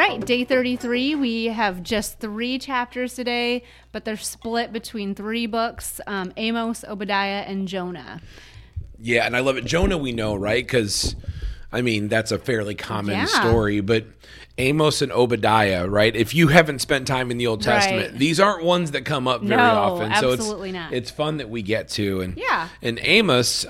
right, day 33. We have just 3 chapters today, but they're split between 3 books, Amos, Obadiah, and Jonah. Yeah, and I love it. Jonah we know, right? Because, I mean, that's a fairly common story, but Amos and Obadiah, right? If you haven't spent time in the Old Testament, these aren't ones that come up very often. Absolutely so not. It's fun that we get to. And, Yeah. And Amos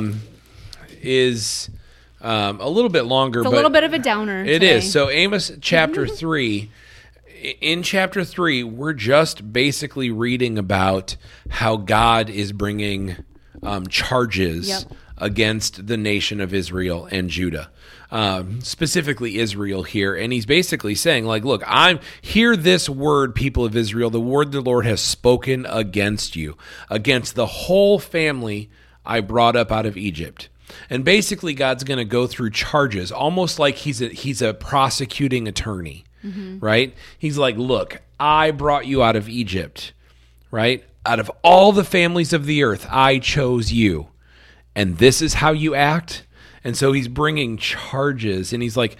is a little bit longer. It's a little bit of a downer It today. is. So Amos chapter 3, in chapter 3, we're just basically reading about how God is bringing charges against the nation of Israel and Judah. Specifically Israel here. And he's basically saying, like, look, hear this word, people of Israel, the word the Lord has spoken against you, against the whole family I brought up out of Egypt. And basically God's going to go through charges, almost like he's a prosecuting attorney, right? He's like, look, I brought you out of Egypt, right? Out of all the families of the earth, I chose you. And this is how you act? And so he's bringing charges, and he's like,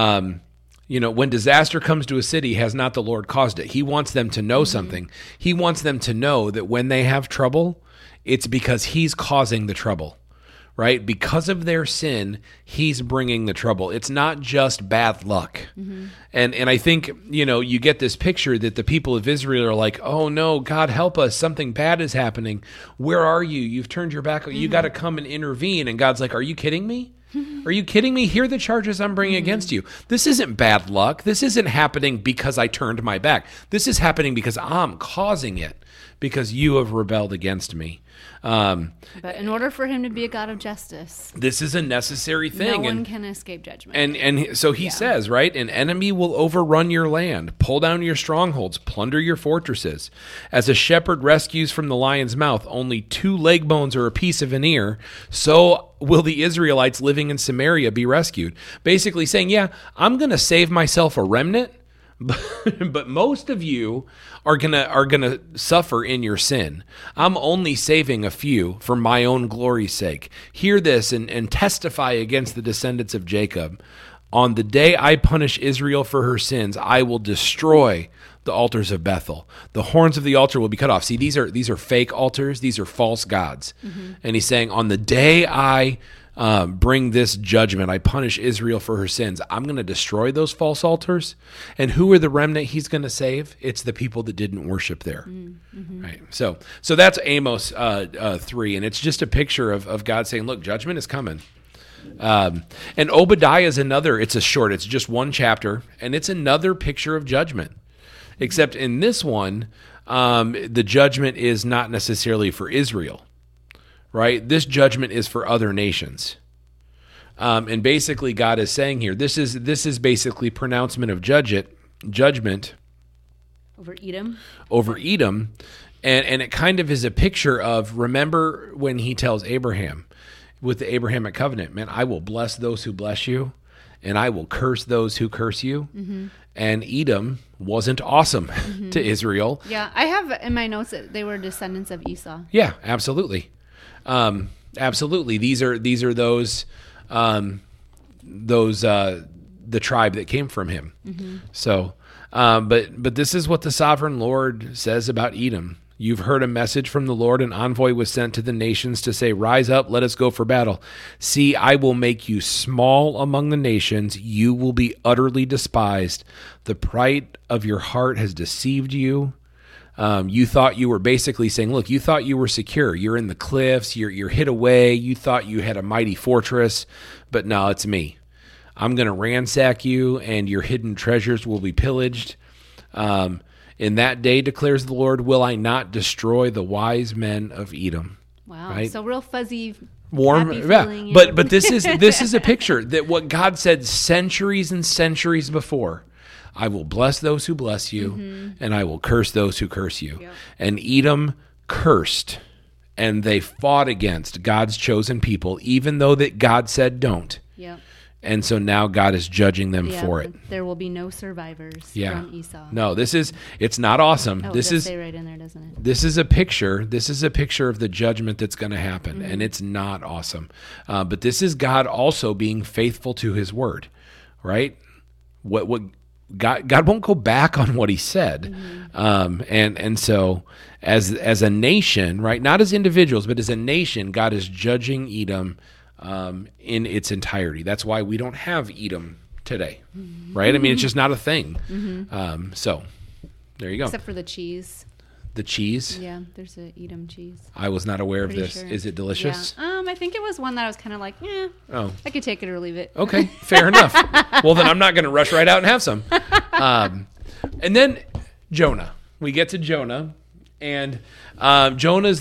when disaster comes to a city, has not the Lord caused it? He wants them to know something. He wants them to know that when they have trouble, it's because he's causing the trouble, right? Because of their sin, he's bringing the trouble. It's not just bad luck. And I think, you get this picture that the people of Israel are like, oh no, God help us. Something bad is happening. Where are you? You've turned your back. You got to come and intervene. And God's like, are you kidding me? Are you kidding me? Hear the charges I'm bringing against you. This isn't bad luck. This isn't happening because I turned my back. This is happening because I'm causing it, because you have rebelled against me. But in order for him to be a God of justice, this is a necessary thing. No one can escape judgment. And so he says, right, an enemy will overrun your land, pull down your strongholds, plunder your fortresses. As a shepherd rescues from the lion's mouth only 2 leg bones or a piece of an ear, so will the Israelites living in Samaria be rescued. Basically saying, I'm going to save myself a remnant, but most of you are gonna suffer in your sin. I'm only saving a few for my own glory's sake. Hear this and testify against the descendants of Jacob. On the day I punish Israel for her sins, I will destroy the altars of Bethel. The horns of the altar will be cut off. See, these are fake altars. These are false gods. And he's saying, on the day I bring this judgment, I punish Israel for her sins, I'm going to destroy those false altars. And who are the remnant he's going to save? It's the people that didn't worship there. Right. So that's Amos 3, and it's just a picture of God saying, look, judgment is coming. And Obadiah is another. It's just 1 chapter, and it's another picture of judgment. Except in this one, the judgment is not necessarily for Israel. Right? This judgment is for other nations. And basically God is saying here, this is basically pronouncement of judgment over Edom. And it kind of is a picture of, remember when he tells Abraham with the Abrahamic covenant, man, I will bless those who bless you, and I will curse those who curse you. And Edom wasn't awesome to Israel. Yeah, I have in my notes that they were descendants of Esau. Yeah, absolutely. Absolutely. These are those the tribe that came from him. So, but this is what the sovereign Lord says about Edom. You've heard a message from the Lord. An envoy was sent to the nations to say, rise up, let us go for battle. See, I will make you small among the nations. You will be utterly despised. The pride of your heart has deceived you. You thought you were basically saying, look, you thought you were secure. You're in the cliffs. You're hid away. You thought you had a mighty fortress, but no, it's me. I'm going to ransack you, and your hidden treasures will be pillaged. In that day, declares the Lord, will I not destroy the wise men of Edom? Wow. Right? So real fuzzy, warm, feeling, But this is a picture that what God said centuries and centuries before. I will bless those who bless you, and I will curse those who curse you. Yep. And Edom cursed, and they fought against God's chosen people, even though that God said don't. Yep. And so now God is judging them for it. There will be no survivors from Esau. No, it's not awesome. Oh, this it does is say right in there, doesn't it? This is a picture of the judgment that's going to happen, and it's not awesome. But this is God also being faithful to his word, right? What God won't go back on what he said. And so as a nation, right, not as individuals, but as a nation, God is judging Edom in its entirety. That's why we don't have Edom today, right? I mean, it's just not a thing. So there you go. Except for the cheese. The cheese? Yeah, there's a Edom cheese. I was not aware of this. Sure. Is it delicious? Yeah. I think it was one that I was kind of like, Oh. I could take it or leave it. Okay, fair enough. Well, then I'm not going to rush right out and have some. And then Jonah. We get to Jonah, and Jonah's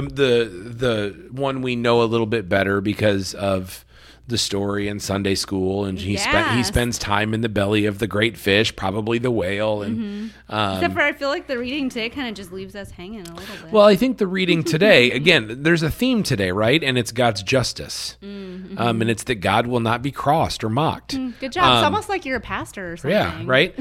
the one we know a little bit better because of the story in Sunday school, and he spends time in the belly of the great fish, probably the whale, and except for I feel like the reading today kind of just leaves us hanging a little bit. Well, I think the reading today, again, there's a theme today, right? And it's God's justice, and it's that God will not be crossed or mocked. Good job. It's almost like you're a pastor or something. Yeah, right.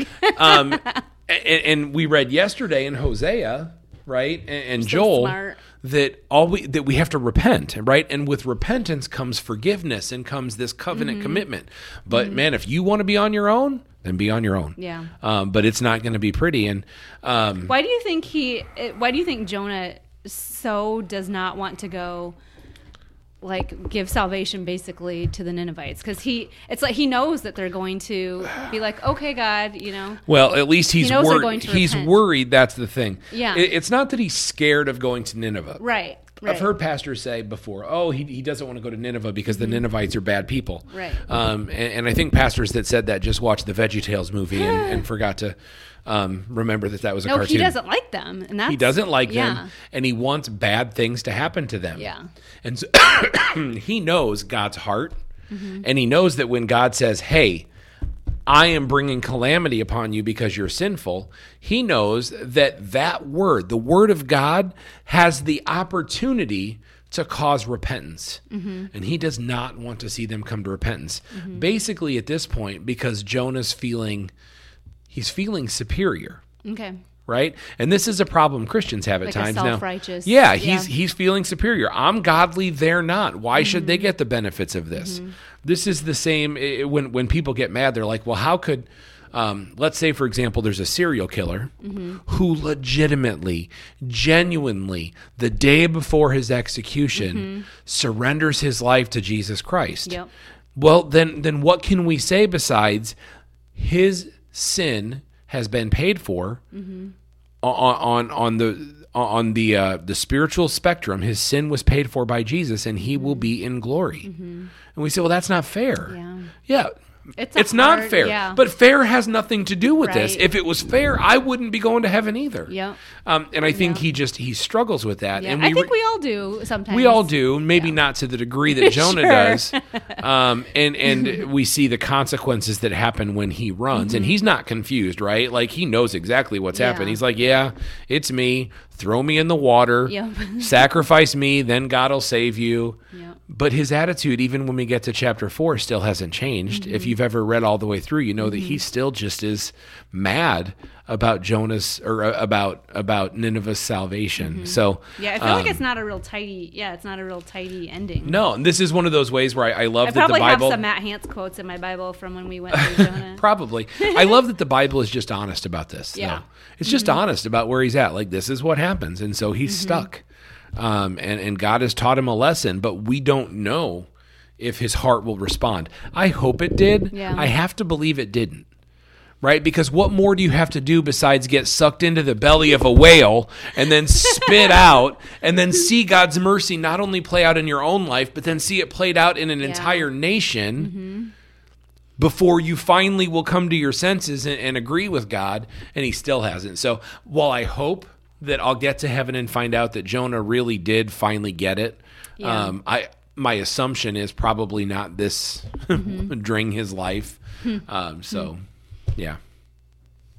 And we read yesterday in Hosea, right, and So Joel. smart. That we have to repent, right? And with repentance comes forgiveness and comes this covenant commitment. But man, if you want to be on your own, then be on your own. Yeah. But it's not going to be pretty. And Why do you think Jonah so does not want to go, like, give salvation basically to the Ninevites? Because it's like he knows that they're going to be like, okay, God, well, at least he's knows they're worried. going to He's repent. worried. That's the thing. Yeah. It's not that he's scared of going to Nineveh. Right. I've heard pastors say before, he doesn't want to go to Nineveh because the Ninevites are bad people. Right. And I think pastors that said that just watched the VeggieTales movie and forgot to remember that was a cartoon. No, he doesn't like them, and He doesn't like yeah. them, and he wants bad things to happen to them. Yeah. And so he knows God's heart, and he knows that when God says, hey, I am bringing calamity upon you because you're sinful, he knows that word, the word of God, has the opportunity to cause repentance. And he does not want to see them come to repentance. Basically, at this point, because Jonah's feeling superior. Okay. Right? And this is a problem Christians have at Like times a now. self-righteous. Yeah, he's feeling superior. I'm godly, they're not. Why should they get the benefits of this? This is the same when people get mad, they're like, well, how could let's say, for example, there's a serial killer who legitimately, genuinely, the day before his execution, surrenders his life to Jesus Christ. Yep. Well, then what can we say besides his sin has been paid for on the spiritual spectrum? His sin was paid for by Jesus, and he will be in glory. And we say, well, that's not fair. Yeah. It's not fair. Yeah. But fair has nothing to do with this. Right. If it was fair, I wouldn't be going to heaven either. Yeah. And I think he struggles with that. Yeah. And I think we all do sometimes. we all do, maybe not to the degree that Jonah Sure. does. And we see the consequences that happen when he runs. And he's not confused, right? Like, he knows exactly what's happened. He's like, yeah, it's me. Throw me in the water. Yep. Sacrifice me, then God will save you. Yep. But his attitude, even when we get to chapter 4, still hasn't changed. If you've ever read all the way through, you know that he's still just as mad about Jonah's or about Nineveh's salvation. So Yeah, I feel like it's not a real tidy ending. no, and this is one of those ways where I love I that the probably have Bible some Matt Hance quotes in my Bible from when we went through Jonah. probably. I love that the Bible is just honest about this. Yeah. though. It's just honest about where he's at. Like, this is what happens, and so he's stuck. And God has taught him a lesson, but we don't know if his heart will respond. I hope it did. Yeah. I have to believe it didn't. Right? Because what more do you have to do besides get sucked into the belly of a whale and then spit out and then see God's mercy not only play out in your own life, but then see it played out in an entire nation before you finally will come to your senses and agree with God, and he still hasn't. So while I hope that I'll get to heaven and find out that Jonah really did finally get it, my assumption is probably not this during his life. Yeah.